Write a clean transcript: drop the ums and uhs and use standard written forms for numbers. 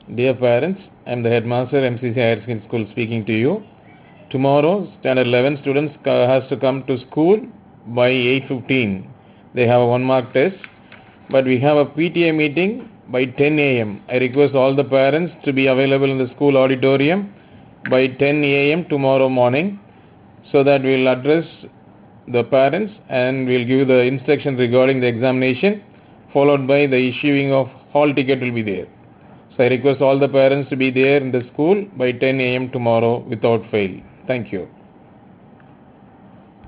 Dear parents, I am the headmaster MCC Higher Secondary School speaking to you. Tomorrow, standard 11 students has to come to school by 8:15. They have a 1 mark test, but we have a PTA meeting by 10 a.m. I request all the parents to be available in the school auditorium by 10 a.m. tomorrow morning, so that we will address the parents and we will give the instruction regarding the examination, followed by the issuing of hall ticket will be there. So I request all the parents to be there in the school by 10 a.m. tomorrow without fail. Thank you.